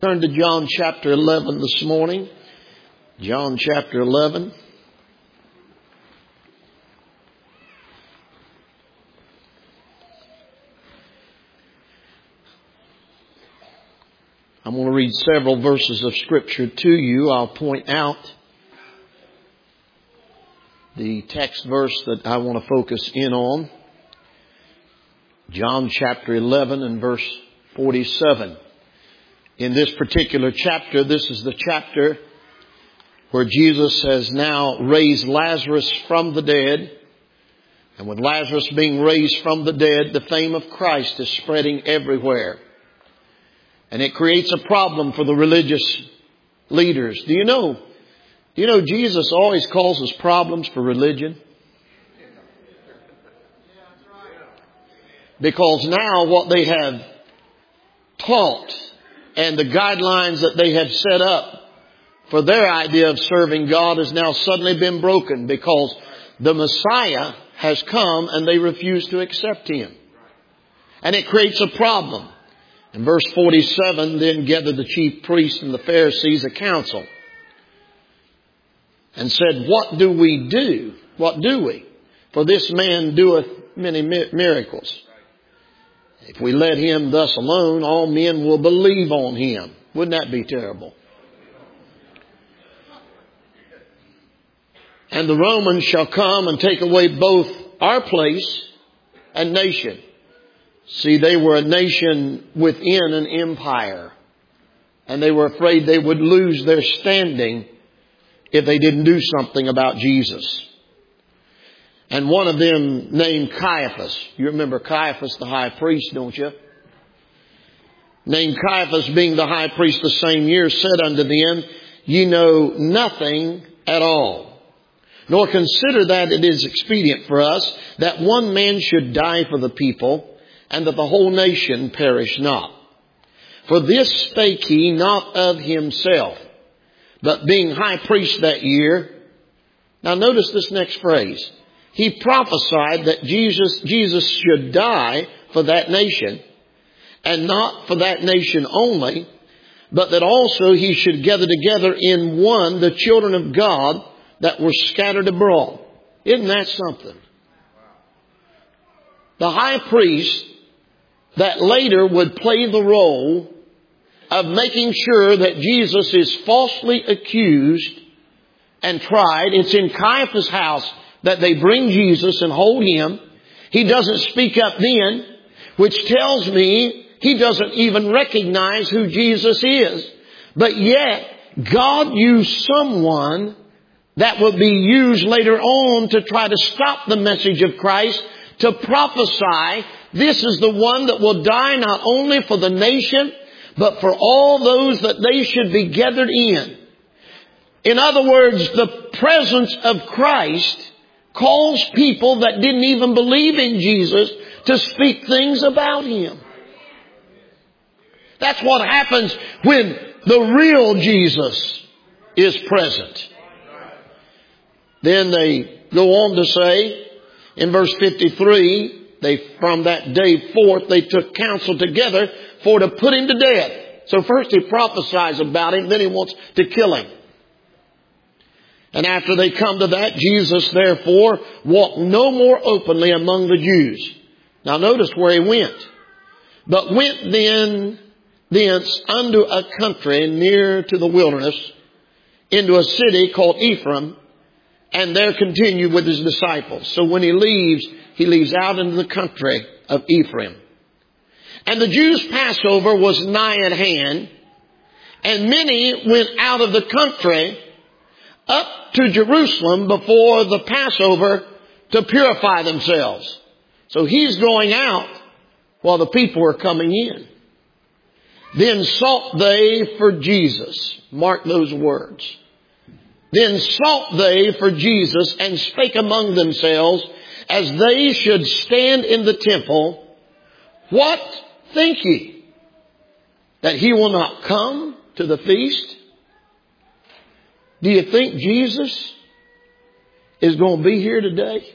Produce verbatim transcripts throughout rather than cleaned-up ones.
Turn to John chapter eleven this morning. John chapter eleven. I'm going to read several verses of Scripture to you. I'll point out the text verse that I want to focus in on. John chapter eleven and verse forty-seven. In this particular chapter, this is the chapter where Jesus has now raised Lazarus from the dead. And with Lazarus being raised from the dead, the fame of Christ is spreading everywhere. And it creates a problem for the religious leaders. Do you know, do you know Jesus always causes problems for religion? Because now what they have taught and the guidelines that they have set up for their idea of serving God has now suddenly been broken because the Messiah has come and they refuse to accept Him. And it creates a problem. In verse forty-seven, then gathered the chief priests and the Pharisees a council and said, "What do we do? What do we? For this man doeth many miracles. If we let him thus alone, all men will believe on him." Wouldn't that be terrible? "And the Romans shall come and take away both our place and nation." See, they were a nation within an empire. And they were afraid they would lose their standing if they didn't do something about Jesus. And one of them named Caiaphas. You remember Caiaphas the high priest, don't you? Named Caiaphas, being the high priest the same year, said unto them, "Ye know nothing at all, nor consider that it is expedient for us that one man should die for the people, and that the whole nation perish not. For this spake he not of himself, but being high priest that year." Now notice this next phrase. He prophesied that Jesus, Jesus should die for that nation, and not for that nation only, but that also he should gather together in one the children of God that were scattered abroad. Isn't that something? The high priest that later would play the role of making sure that Jesus is falsely accused and tried. It's in Caiaphas' house that they bring Jesus and hold Him. He doesn't speak up then, which tells me he doesn't even recognize who Jesus is. But yet, God used someone that would be used later on to try to stop the message of Christ, to prophesy, this is the one that will die not only for the nation, but for all those that they should be gathered in. In other words, the presence of Christ calls people that didn't even believe in Jesus to speak things about Him. That's what happens when the real Jesus is present. Then they go on to say, in verse fifty-three, they, from that day forth, they took counsel together for to put Him to death. So first He prophesies about Him, then He wants to kill Him. And after they come to that, Jesus therefore walked no more openly among the Jews. Now notice where He went. But went then thence unto a country near to the wilderness, into a city called Ephraim, and there continued with His disciples. So when He leaves, He leaves out into the country of Ephraim. And the Jews' Passover was nigh at hand, and many went out of the country up to Jerusalem before the Passover to purify themselves. So He's going out while the people are coming in. Then sought they for Jesus. Mark those words. Then sought they for Jesus and spake among themselves as they should stand in the temple, "What think ye? That He will not come to the feast?" Do you think Jesus is going to be here today?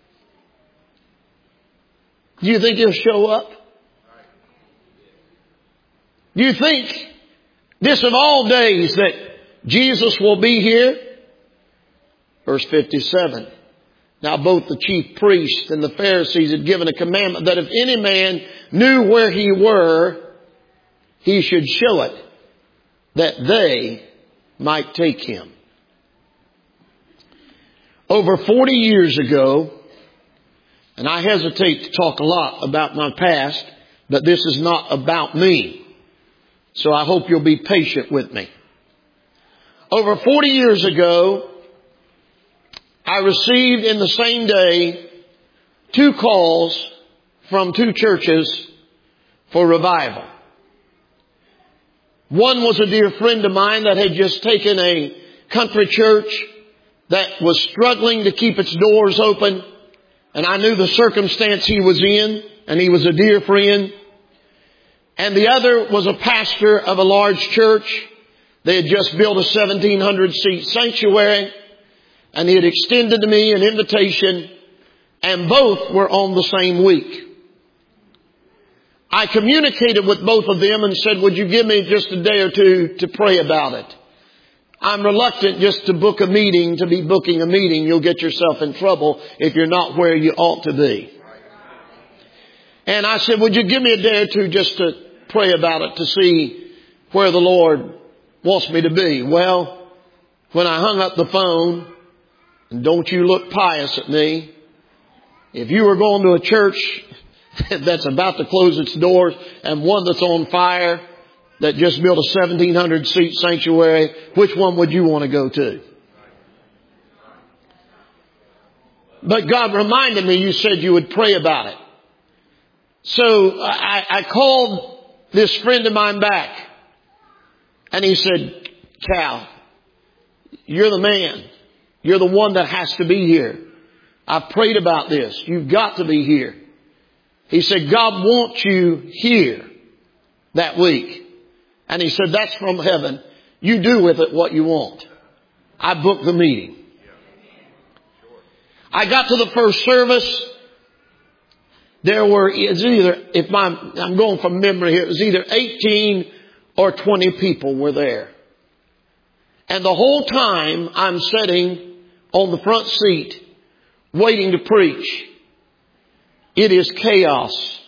Do you think He'll show up? Do you think This of all days that Jesus will be here. Verse fifty-seven. Now both the chief priests and the Pharisees had given a commandment that if any man knew where he were, he should show it, that they might take him. Over forty years ago, and I hesitate to talk a lot about my past, but this is not about me. So I hope you'll be patient with me. Over forty years ago, I received in the same day two calls from two churches for revival. One was a dear friend of mine that had just taken a country church that was struggling to keep its doors open. And I knew the circumstance he was in, and he was a dear friend. And the other was a pastor of a large church. They had just built a seventeen hundred seat sanctuary, and he had extended to me an invitation, and both were on the same week. I communicated with both of them and said, would you give me just a day or two to pray about it? I'm reluctant just to book a meeting to be booking a meeting. You'll get yourself in trouble if you're not where you ought to be. And I said, would you give me a day or two just to pray about it to see where the Lord wants me to be? Well, when I hung up the phone, and don't you look pious at me, if you were going to a church that's about to close its doors and one that's on fire, that just built a seventeen hundred seat sanctuary, which one would you want to go to? But God reminded me, you said you would pray about it. So I, I called this friend of mine back, and he said, Cal, you're the man. You're the one that has to be here. I've prayed about this. You've got to be here. He said, God wants you here that week. And he said, that's from heaven. You do with it what you want. I booked the meeting. I got to the first service. There were, it's either, if my, I'm going from memory here, it was either eighteen or twenty people were there. And the whole time I'm sitting on the front seat waiting to preach. It is chaos.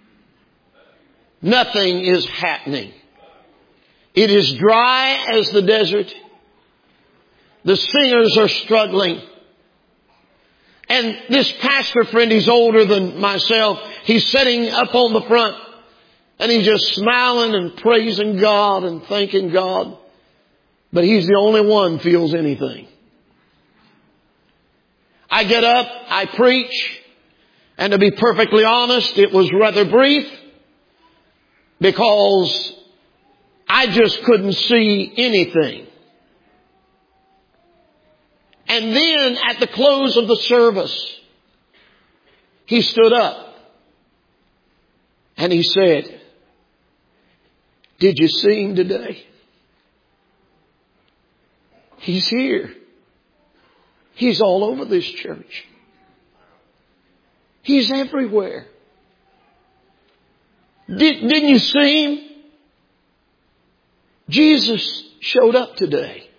Nothing is happening. It is dry as the desert. The singers are struggling. And this pastor friend, he's older than myself. He's sitting up on the front and he's just smiling and praising God and thanking God. But he's the only one feels anything. I get up, I preach, and to be perfectly honest, it was rather brief because I just couldn't see anything. And then at the close of the service, he stood up and he said, did you see him today? He's here. He's all over this church. He's everywhere. Did, didn't you see him? Jesus showed up today.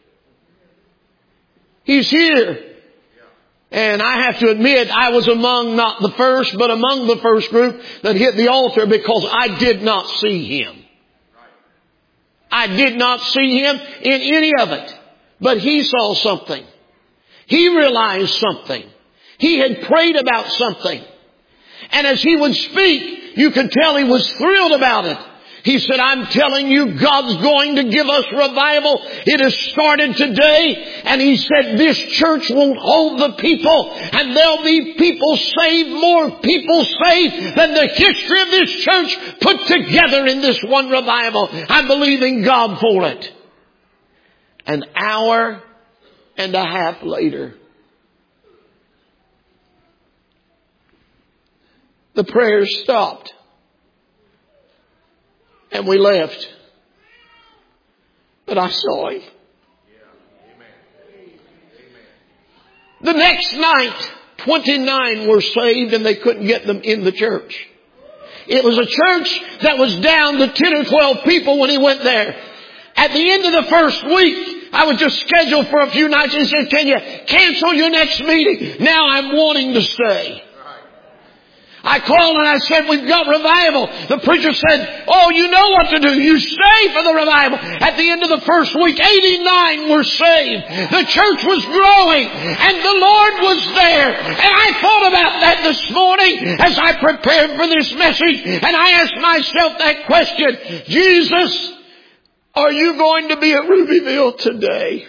He's here. And I have to admit, I was among not the first, but among the first group that hit the altar because I did not see him. I did not see him in any of it. But he saw something. He realized something. He had prayed about something. And as he would speak, you could tell he was thrilled about it. He said, I'm telling you, God's going to give us revival. It has started today. And he said, this church won't hold the people. And there'll be people saved, more people saved than the history of this church put together in this one revival. I'm believing God for it. An hour and a half later, the prayers stopped. And we left. But I saw him. The next night, twenty-nine were saved and they couldn't get them in the church. It was a church that was down to ten or twelve people when he went there. At the end of the first week, I was just scheduled for a few nights. He said, can you cancel your next meeting? Now I'm wanting to stay. I called and I said, we've got revival. The preacher said, oh, you know what to do. You stay for the revival. At the end of the first week, eighty-nine were saved. The church was growing and the Lord was there. And I thought about that this morning as I prepared for this message. And I asked myself that question, Jesus, are you going to be at Rubyville today?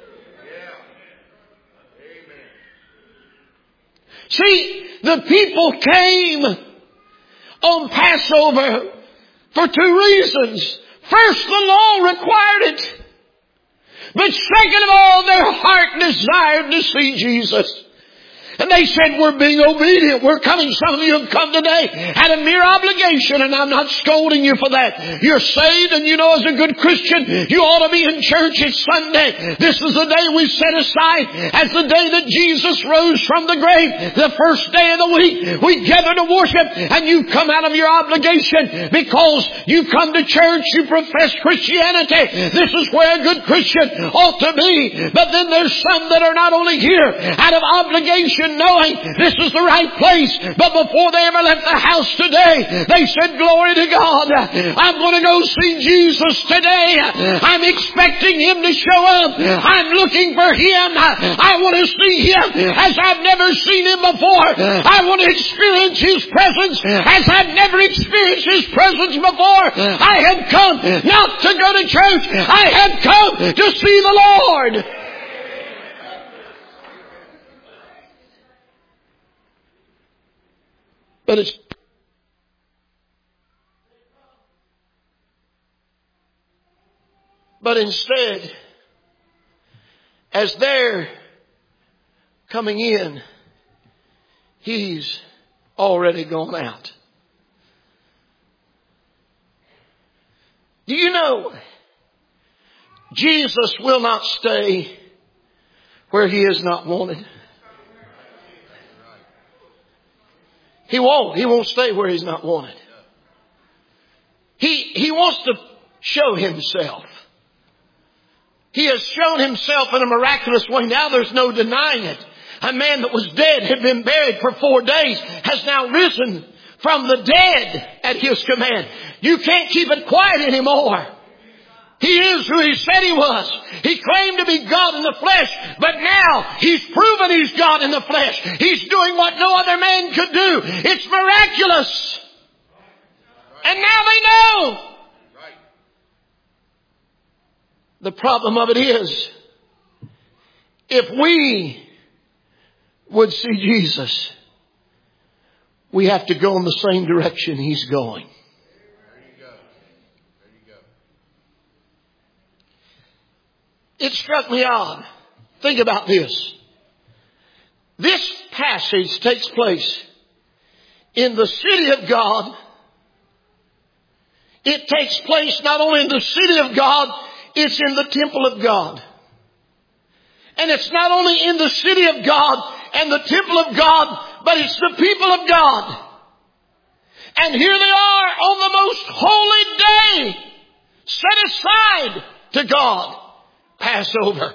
See, the people came on Passover for two reasons. First, the law required it. But second of all, their heart desired to see Jesus. And they said, we're being obedient. We're coming. Some of you have come today out of mere obligation, and I'm not scolding you for that. You're saved, and you know as a good Christian, you ought to be in church. It's Sunday. This is the day we set aside as the day that Jesus rose from the grave. The first day of the week, we gather to worship, and you come out of your obligation because you come to church, you profess Christianity. This is where a good Christian ought to be. But then there's some that are not only here out of obligation, knowing this is the right place, but before they ever left the house today, they said, glory to God, I'm going to go see Jesus today. I'm expecting Him to show up. I'm looking for Him. I want to see Him as I've never seen Him before. I want to experience His presence as I've never experienced His presence before. I have come not to go to church. I have come to see the Lord. But it's But instead, as they're coming in, He's already gone out. Do you know Jesus will not stay where He is not wanted? He won't. He won't stay where He's not wanted. He, he wants to show Himself. He has shown Himself in a miraculous way. Now there's no denying it. A man that was dead, had been buried for four days, has now risen from the dead at His command. You can't keep it quiet anymore. He is who He said He was. He claimed to be God in the flesh, but now He's proven He's God in the flesh. He's doing what no other man could do. It's miraculous. And now they know. The problem of it is, if we would see Jesus, we have to go in the same direction He's going. It struck me odd. Think about this. This passage takes place in the city of God. It takes place not only in the city of God, it's in the temple of God. And it's not only in the city of God and the temple of God, but it's the people of God. And here they are on the most holy day set aside to God. Passover.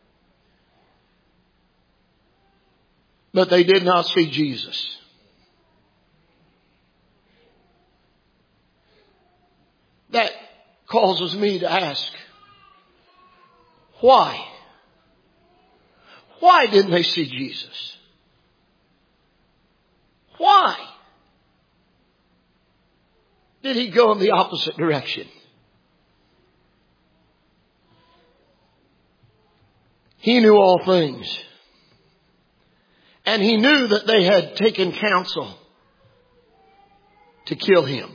But they did not see Jesus. That causes me to ask, why? Why didn't they see Jesus? Why did He go in the opposite direction? He knew all things. And He knew that they had taken counsel to kill Him.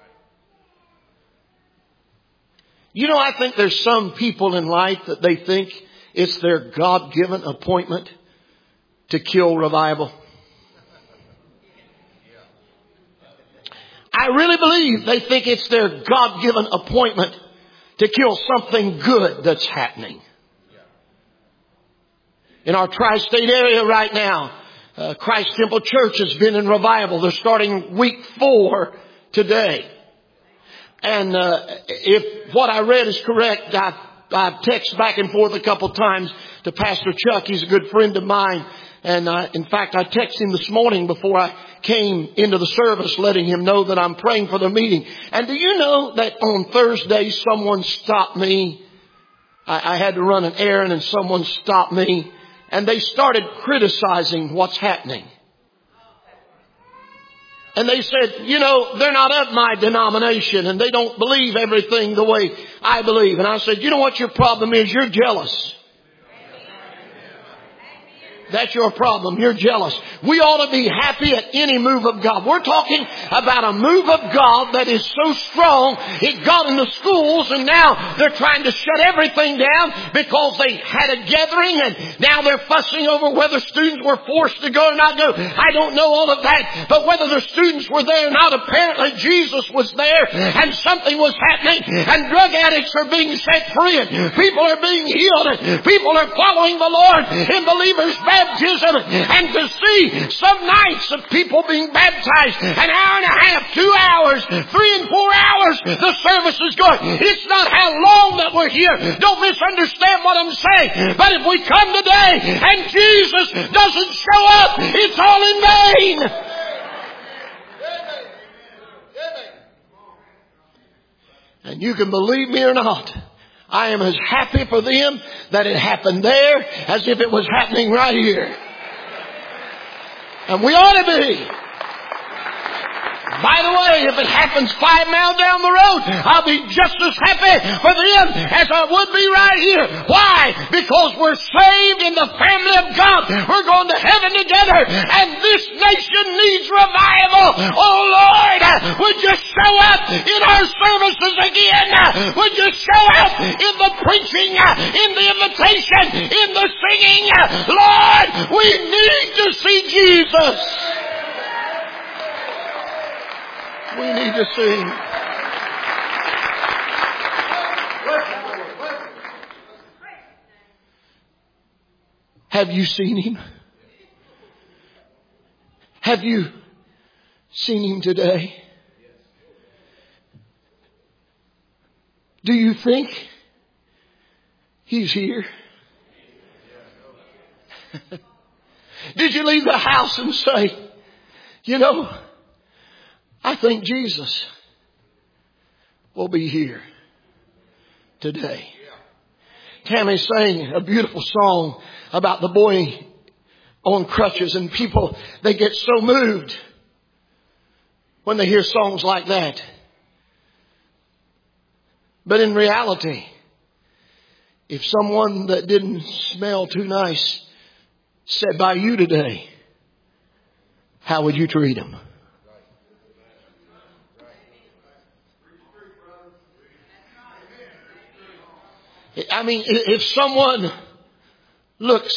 You know, I think there's some people in life that they think it's their God-given appointment to kill revival. I really believe they think it's their God-given appointment to kill something good that's happening. In our tri-state area right now, uh, Christ Temple Church has been in revival. They're starting week four today. And uh, if what I read is correct, I've, I've texted back and forth a couple times to Pastor Chuck. He's a good friend of mine. And uh, in fact, I texted him this morning before I came into the service, letting him know that I'm praying for the meeting. And do you know that on Thursday someone stopped me? I, I had to run an errand and someone stopped me. And they started criticizing what's happening. And they said, you know, they're not of my denomination and they don't believe everything the way I believe. And I said, you know what your problem is? You're jealous. That's your problem. You're jealous. We ought to be happy at any move of God. We're talking about a move of God that is so strong, it got in the schools and now they're trying to shut everything down because they had a gathering and now they're fussing over whether students were forced to go or not go. I don't know all of that, but whether the students were there or not, apparently Jesus was there and something was happening and drug addicts are being set free and people are being healed and people are following the Lord in believers' baptism, and to see some nights of people being baptized an hour and a half, two hours, three and four hours, the service is going. It's not how long that we're here. Don't misunderstand what I'm saying. But if we come today and Jesus doesn't show up, it's all in vain. And you can believe me or not, I am as happy for them that it happened there as if it was happening right here. And we ought to be. By the way, if it happens five miles down the road, I'll be just as happy for them as I would be right here. Why? Because we're saved in the family of God. We're going to heaven together. And this nation needs revival. Oh Lord, would you show up in our services again? Would you show up in the preaching, in the invitation, in the singing? Lord, we need to see Jesus. We need to sing. Have you seen Him? Have you seen Him today? Do you think He's here? Did you leave the house and say, you know, I think Jesus will be here today. Tammy sang a beautiful song about the boy on crutches, and people, they get so moved when they hear songs like that. But in reality, if someone that didn't smell too nice sat by you today, how would you treat him? I mean, if someone looks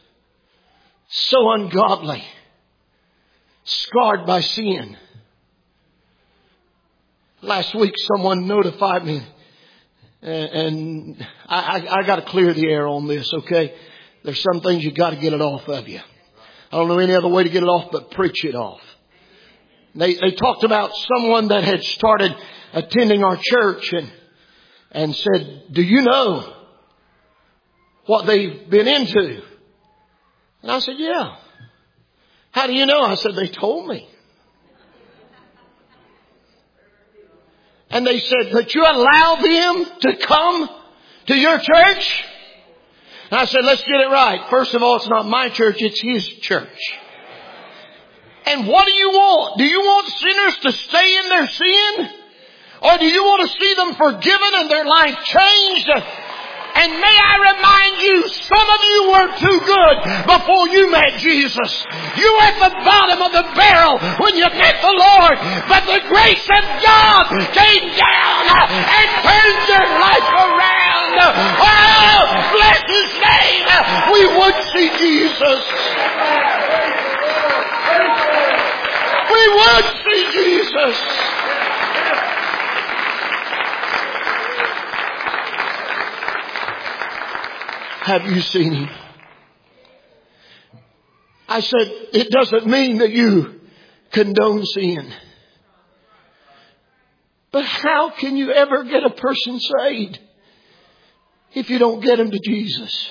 so ungodly, scarred by sin. Last week someone notified me, and I, I, I got to clear the air on this, okay? There's some things you got to get it off of you. I don't know any other way to get it off but preach it off. They, they talked about someone that had started attending our church and and said, do you know what they've been into? And I said, yeah. How do you know? I said, they told me. And they said, that you allow them to come to your church? And I said, let's get it right. First of all, it's not my church, it's His church. And what do you want? Do you want sinners to stay in their sin? Or do you want to see them forgiven and their life changed? And may I remind you, some of you were too good before you met Jesus. You were at the bottom of the barrel when you met the Lord. But the grace of God came down and turned your life around. Oh, bless His name. We would see Jesus. We would see Jesus. Have you seen Him? I said, it doesn't mean that you condone sin. But how can you ever get a person saved if you don't get them to Jesus?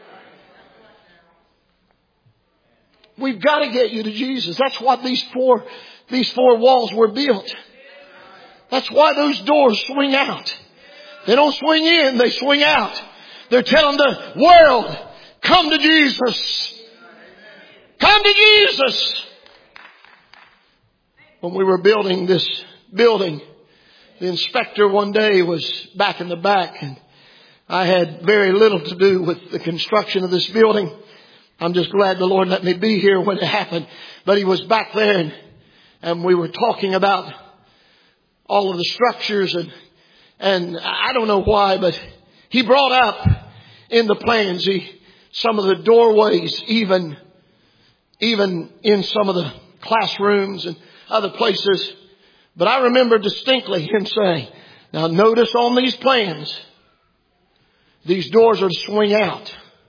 We've got to get you to Jesus. That's why these four, these four walls were built. That's why those doors swing out. They don't swing in, they swing out. They're telling the world, come to Jesus. Come to Jesus. When we were building this building, the inspector one day was back in the back, and I had very little to do with the construction of this building. I'm just glad the Lord let me be here when it happened. But he was back there, and, and we were talking about all of the structures, and and I don't know why, but he brought up in the plans he, some of the doorways, even even in some of the classrooms and other places. But I remember distinctly him saying, now notice on these plans, these doors are to swing out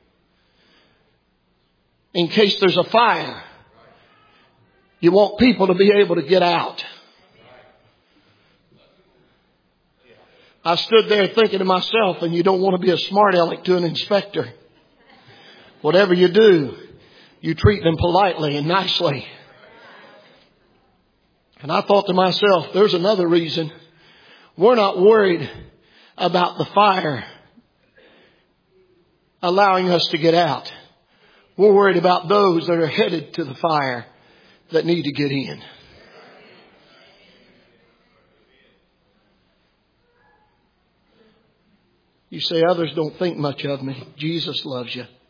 in case there's a fire. You want people to be able to get out. I stood there thinking to myself, and you don't want to be a smart aleck to an inspector. Whatever you do, you treat them politely and nicely. And I thought to myself, there's another reason. We're not worried about the fire allowing us to get out. We're worried about those that are headed to the fire that need to get in. You say, others don't think much of me. Jesus loves you.